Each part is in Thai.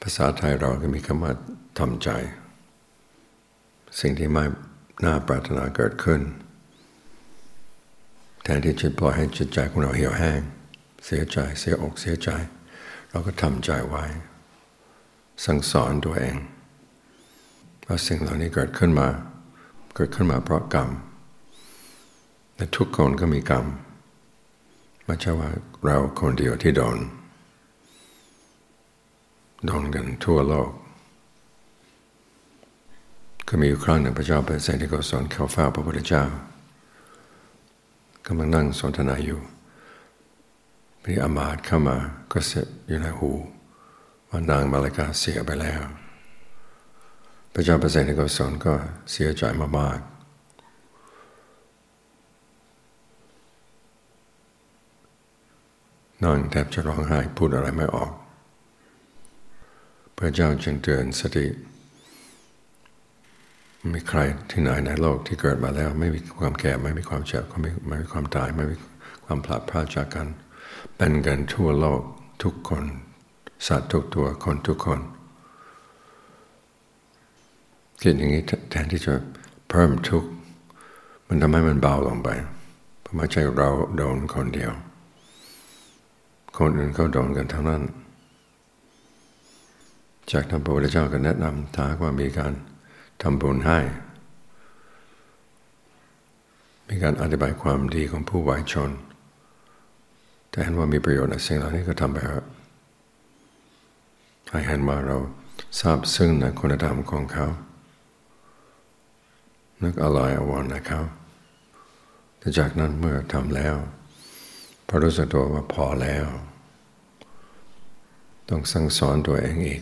ภาษาไทยเราก็มีคำว่าทำใจสิ่งที่ไม่น่าปรารถนาเกิดขึ้นแทนที่จะปล่อยให้จิตใจของเราเหี่ยวแห้งเสียใจเสียอกเสียใจเราก็ทำใจไว้สั่งสอนตัวเองว่าสิ่งเหล่านี้เกิดขึ้นมาเพราะกรรมและทุกคนก็มีกรรมไม่ใช่ว่าเราคนเดียวที่โดนกันทั่วโลกก็มีอยู่ครั้งหนึ่งพระเจ้าเปรตเสด็จโกศลเข้าเฝ้าพระพุทธเจ้ากำลังนั่งสนทนาอยู่มีอมาตย์เข้ามาก็เสดอยู่ในหูว่านางมาริกาเสียไปแล้วพระเจ้าเปรตเสด็จโกศลก็เสียใจมากๆนั่งแทบจะร้องไห้พูดอะไรไม่ออกพระเจ้าจึงเตือนสติไม่มีใครที่ไหนในโลกที่เกิดมาแล้วไม่มีความแก่ไม่มีความเจ็บไม่มีความตายไม่มีความพลัดพรากจากกันเป็นกันทั่วโลกทุกคนสัตว์ทุกตัวคนทุกคนคิดอย่างนี้แทนที่จะเพิ่มทุกข์มันทำให้มันเบาลงไปเพราะไม่ใช่เราโดนคนเดียวคนอื่นเขาโดนกันทั้งนั้นจากนั้นพระพุทธเจ้าก็แนะนำถ้าว่ามีการทำบุญให้มีการอธิบายความดีของผู้วายชนแต่เห็นว่ามีประโยชน์ในสิ่งเหล่านี้ก็ทำไปเถอะให้เห็นว่าเราทราบซึ้งในคุณธรรมของเขานึกอะไรอววรในเขาแต่จากนั้นเมื่อทำแล้วพอรู้สึกตัวว่าพอแล้วต้องสั่งสอนตัวเองอีก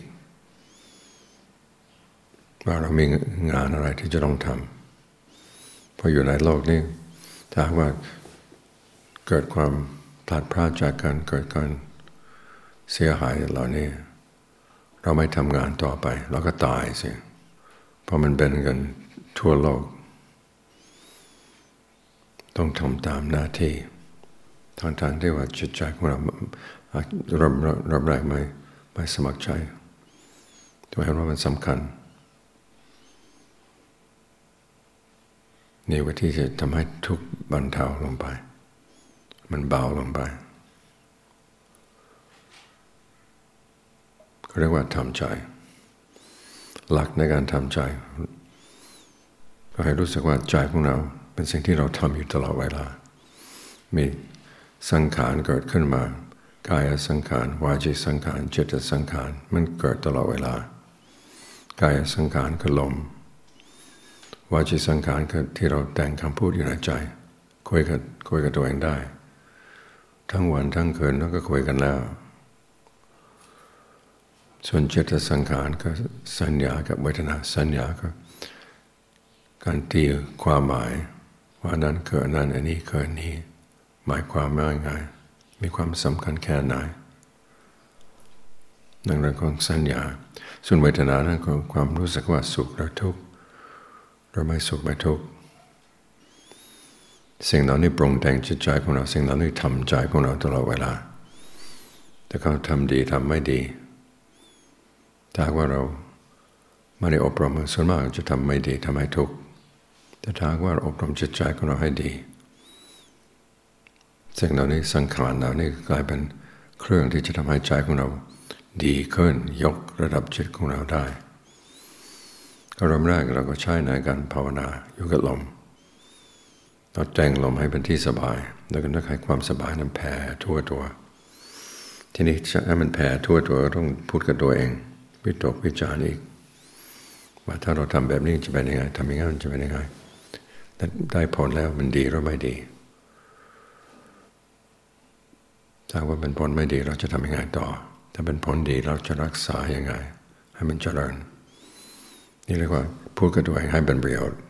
ว่าเรามีงานอะไรที่จะต้องทำเพราะอยู่ในโลกนี้ถ้าว่าเกิดความพลาดพลาดจากกันเกิดการเสียหายเหล่านี้เราไม่ทำงานต่อไปเราก็ตายสิเพราะมันเป็นกันทั่วโลกต้องทำตามหน้าที่ทางที่ว่าจิตใจของเราเริ่มแรกไม่สมัครใจตัวเห็นว่ามันสำคัญนี่วิธีจะทำให้ทุกข์บรรเทาลงไปมันเบาลงไปเขาเรียกว่าทำใจหลักในการทำใจก็ให้รู้สึกว่าใจของเราเป็นสิ่งที่เราทำอยู่ตลอดเวลามีสังขารเกิดขึ้นมากายสังขารวาจีสังขารจิตสังขารมันเกิดตลอดเวลากายสังขารคือลมวาจีสังขารคือที่เราแต่งคำพูดอยู่ในใจคุยกับตัวเองได้ทั้งวันทั้งคืนแล้วก็คุยกันแล้วส่วนจิตสังขารก็สัญญากับเวทนาสัญญาก็การตีความหมายว่านั้นคือนั้นอันนี้คืออันนี้หมายความว่าไงมีความสำคัญแค่ไหนนั่นเรื่องของสัญญาส่วนเวทนานั่นคือความรู้สึกว่าสุขหรือทุกข์หรือไม่สุขไม่ทุกข์สิ่งเหล่านี้ปรุงแต่งจิตใจของเราสิ่งเหล่านี้ทำใจของเราตลอดเวลาแต่เขาทำดีทำไม่ดีถ้าว่าเราไม่ได้อบรมส่วนมากจะทำไม่ดีทำให้ทุกข์แต่ถ้าว่าอบรมจิตใจของเราให้ดีสิ่งเหล่านี้สังขารเหล่านี้กลายเป็นเครื่องที่จะทำให้ใจของเราดีขึ้นยกระดับจิตของเราได้ก็เริ่มแรกเราก็ใช้ในการภาวนาอยู่กับลมเราแต่งลมให้เป็นที่สบายแล้วก็นึกให้ความสบายนั้นแผ่ทั่วตัวทีนี้จะให้มันแผ่ทั่วตัวต้องพูดกับตัวเองวิตกวิจารณ์อีกว่าถ้าเราทำแบบนี้จะเป็นยังไงทำอย่างนั้นจะเป็นยังไงได้ผลแล้วมันดีหรือไม่ดีถ้าว่าเป็นผลไม่ดีเราจะทำยังไงต่อถ้าเป็นผลดีเราจะรักษายังไงให้มันเจริญนี่เรียกว่าพูดกับตัวเองให้เป็นประโยชน์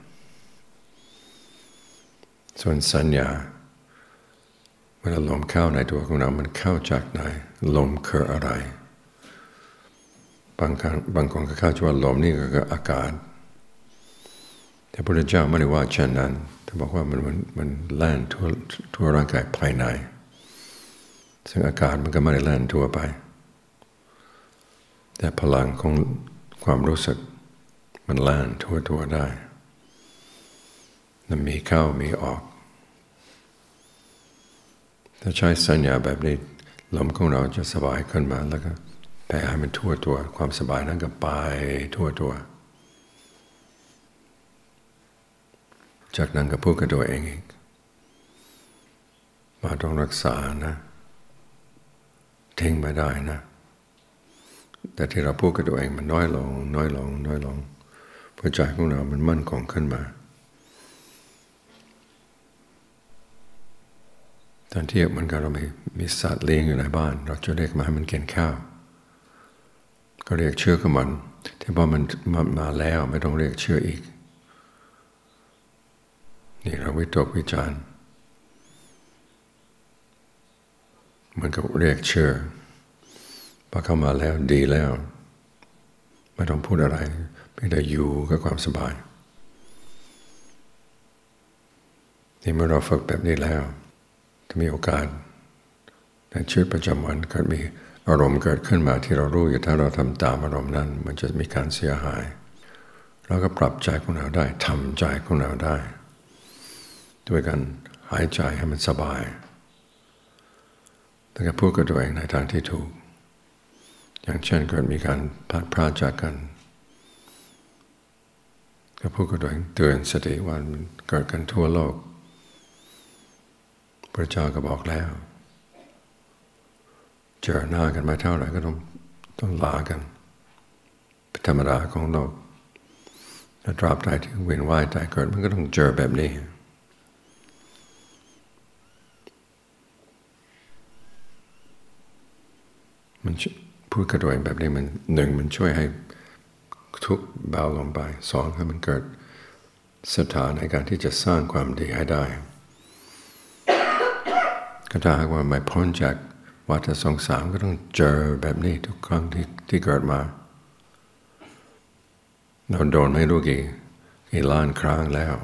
ส่วนสัญญาเวลาลมเข้าในตัวของเรามันเข้าจากไหนลมคืออะไรบางคนก็เข้าใจว่าลมนี่คืออากาศแต่พระพุทธเจ้าไม่ได้ว่าเช่นนั้นท่านบอกว่ามันแล่นทั่วร่างกายภายในซึ่งอากาศมันก็ไม่ได้แล่นทั่วไปแต่แต่พลังของความรู้สึกมันล่านทั่วได้มันมีเข้ามีออกถ้าใช้สัญญาแบบนี้ลมของเราจะสบายขึ้นมาแล้วก็แผ่ให้มันทั่วตัวความสบายนั้นก็ไปทั่วตัวจากนั้นก็พูดกับตัวเองอีกมาต้องรักษานะทิ้งไม่ได้นะแต่ที่เราพูดกับตัวเองมันน้อยลงเพราะใจของเรามันมั่นคงขึ้นมาตอนเทียบมันก็เรามีสัตว์เลี้ยงอยู่ในบ้านเราจะเรียกมาให้มันกินข้าวก็เรียกชื่อกับมันที่พอมันมาแล้วไม่ต้องเรียกชื่ออีกนี่เราวิตกวิจารณ์มันก็เรียกชื่อพอเข้ามาแล้วดีแล้วไม่ต้องพูดอะไรเพียงแต่อยู่กับความสบายนี่เมื่อเราฝึกแบบนี้แล้วถ้ามีโอกาสในชีวิตประจำวันเกิดมีอารมณ์เกิดขึ้นมาที่เรารู้อยู่ถ้าเราทำตามอารมณ์นั้นมันจะมีการเสียหายเราก็ปรับใจของเราได้ทำใจของเราได้ด้วยการหายใจให้มันสบายแล้วก็พูดกับตัวเองในทางที่ถูกอย่างเช่นเกิดมีการพลัดพรากจากกันก็พูดกับตัวเองเตือนสติว่ามันเกิดกันทั่วโลกพระเจ้าก็บอกแล้วเจอหน้ากันมาเท่าไหร่ก็ต้องลากันเป็นธรรมดาของโลกถ้าตราบใดที่เวียนว่ายตายเกิดมันก็ต้องเจอแบบนี้มันพูดกับตัวเองแบบนี้มันหนึ่งมันช่วยให้ทุกข์เบาลงไปสองให้มันเกิดศรัทธาในการที่จะสร้างความดีให้ได้ก็ถ้าหากว่าไม่พ้นจากวัฏสงสารก็ต้องเจอแบบนี้ทุกครั้งที่เกิดมาเราโดนไม่รู้กี่ล้านครั้งแล้ว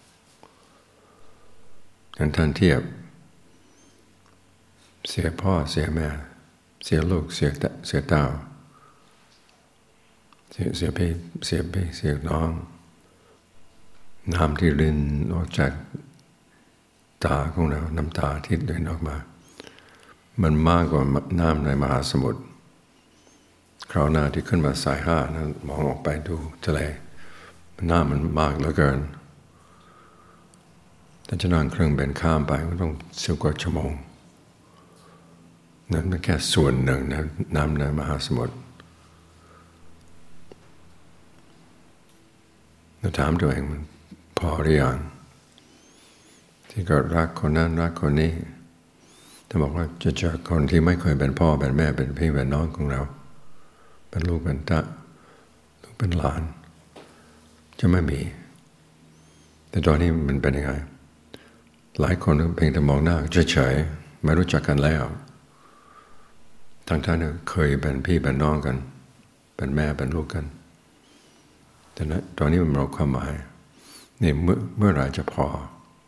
ท่านเทียบเสียพ่อเสียแม่เสียลูกเสียเต้าเสียพี่เสียน้องน้ำที่รินออกจากตาของเราน้ำตาที่เดินออกมามันมากกว่าน้ำในมหาสมุทรคราวหน้าที่ขึ้นมาสายห้านั้นมองออกไปดูทะเลน้ำมันมากเหลือเกินถ้าจะนั่งเครื่องบินข้ามไปก็ต้อง10 กว่าชั่วโมงนั่นเป็นแค่ส่วนหนึ่งนะน้ำในมหาสมุทรเราถามตัวเองมันพอหรือยังที่เกิดรักคนนั้นรักคนนี้ถ้าบอกว่าจะเจอคนที่ไม่เคยเป็นพ่อเป็นแม่เป็นพี่เป็นน้องของเราเป็นลูกเป็นตาลูกเป็นหลานจะไม่มีแต่ตอนนี้มันเป็นยังไงหลายคนเพียงแต่มองหน้าเฉยๆไม่รู้จักกันแล้วทั้งท่านเคยเป็นพี่เป็นน้องกันเป็นแม่เป็นลูกกันแต่ตอนนี้มันเราความหมายนี่เมื่อไหร่จะพอ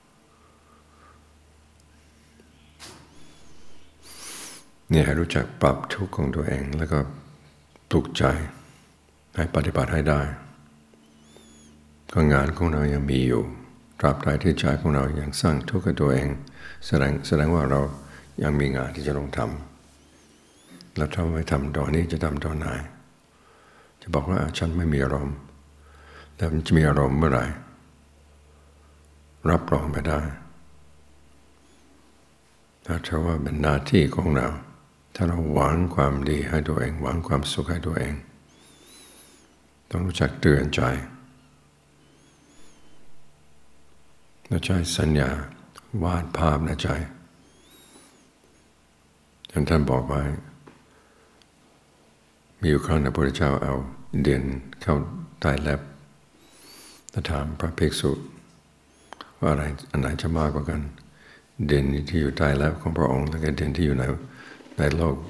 เนี่ยให้รู้จักปรับทุกข์ของตัวเองแล้วก็ปลุกใจให้ปฏิบัติให้ได้ก็งานของเรายังมีอยู่ตราบใดที่ใจของเรายังสร้างทุกข์กับตัวเองแสดงว่าเรายังมีงานที่จะต้องทำแล้วถ้าไม่ทำตอนนี้จะทำตอนไหนจะบอกว่าฉันไม่มีอารมณ์แต่มันจะมีอารมณ์เมื่อไหร่รับรองไม่ได้ถ้าว่าเป็นหน้าที่ของเราถ้าเราหวังความดีให้ตัวเองหวังความสุขให้ตัวเองต้องรู้จักเตือนใจและใช้สัญญาวาดภาพในใจท่านบอกไว้มีอยู่ครั้งพระพุทธเจ้าเอาเด่นเข้าใต้เล็บแล้วถามพระภิกษุว่าอันไหนจะมากกว่ากันเด่นที่อยู่ใต้เล็บของพระองค์และเด่นที่อยู่ในโลก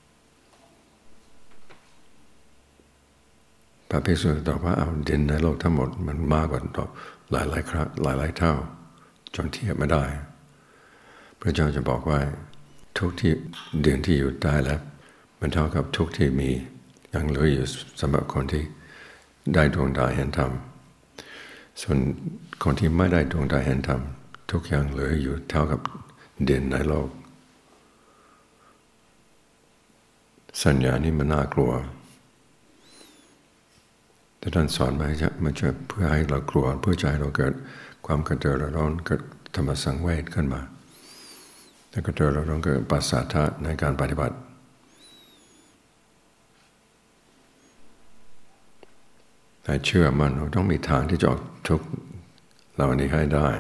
พระภิกษุตอบว่าเอาเด่นในโลกทั้งหมดมันมากกว่าหลายครั้งหลายเท่าจนเทียบไม่ได้พระเจ้าจะบอกว่าทุกที่เด่นที่อยู่ใต้เล็บมันเท่ากับทุกที่มียังเหลืออยู่สำหรับคนที่ได้ดวงตาเห็นธรรมส่วนคนที่ไม่ได้ดวงตาเห็นธรรมทุกอย่างเหลืออยู่เท่ากับเด่นในโลกสัญญานี่มันน่ากลัวแต่ท่านสอนมามันจะเพื่อให้เรากลัวเพื่อใจเราเกิดความกระเตือรือร้นเกิดธรรมสังเวชขึ้นมาแล้วกระเตือรือร้นเกิดปัสสัทธะในการปฏิบัติให้เชื่อมันเราต้องมีทางที่จะออกทุกข์เหล่านี้ให้ได้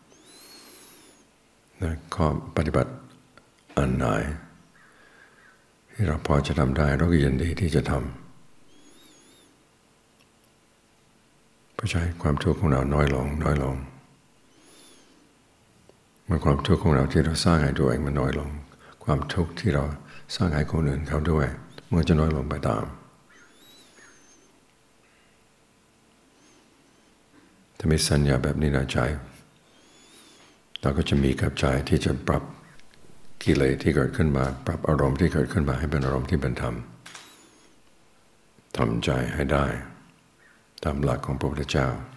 นะข้อปฏิบัติอันไหนที่เราพอจะทำได้เราก็ยินดีที่จะทำเพื่อใช้ความทุกข์ของเราน้อยลงน้อยลงเมื่อความทุกข์ของเราที่เราสร้างให้ตัวเองมันน้อยลงความทุกข์ที่เราสร้างให้คนอื่นเขาด้วยมันจะน้อยลงไปตามถ้ามีสัญญาแบบนี้ในใจเราก็จะมีกับใจที่จะปรับกิเลสที่เกิดขึ้นมาปรับอารมณ์ที่เกิดขึ้นมาให้เป็นอารมณ์ที่เป็นธรรมทำใจให้ได้ตามหลักของพระพุทธเจ้า